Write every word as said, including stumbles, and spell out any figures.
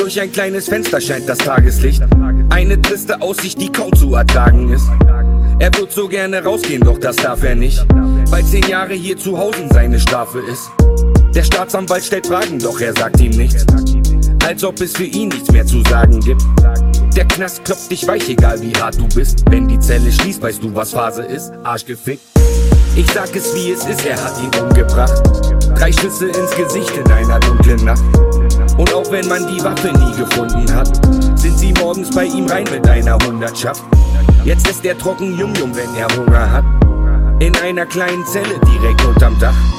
Durch ein kleines Fenster scheint das Tageslicht. Eine triste Aussicht, die kaum zu ertragen ist. Er wird so gerne rausgehen, doch das darf er nicht, weil zehn Jahre hier zu Hause seine Strafe ist. Der Staatsanwalt stellt Fragen, doch er sagt ihm nichts, als ob es für ihn nichts mehr zu sagen gibt. Der Knast klopft dich weich, egal wie hart du bist. Wenn die Zelle schließt, weißt du, was Phase ist. Arschgefickt. Ich sag es wie es ist, er hat ihn umgebracht. Drei Schüsse ins Gesicht in einer dunklen Nacht. Und auch wenn man die Waffe nie gefunden hat, sind sie morgens bei ihm rein mit einer Hundertschaft. Jetzt ist er trocken Yum Yum, wenn er Hunger hat. In einer kleinen Zelle direkt unterm Dach.